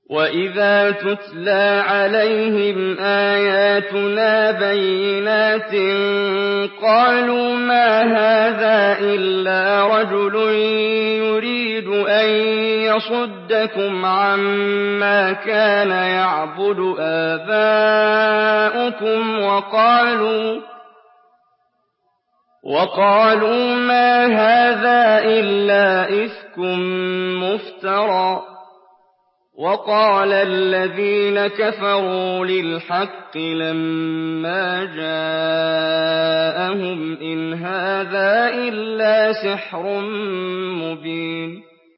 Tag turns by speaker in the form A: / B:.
A: وَإِذَا تُتْلَىٰ عَلَيْهِمْ آيَاتُنَا بَيِّنَاتٍ قَالُوا مَا هَٰذَا إِلَّا رَجُلٌ يُرِيدُ أَن يَصُدَّكُمْ عَمَّا كَانَ يَعْبُدُ آبَاؤُكُمْ وَقَالُوا مَا هَٰذَا إِلَّا إِفْكٌ مُّفْتَرًى ۚ وَقَالَ الَّذِينَ كَفَرُوا لِلْحَقِّ لَمَّا جَاءَهُمْ إِنْ هَٰذَا إِلَّا سِحْرٌ مُّبِينٌ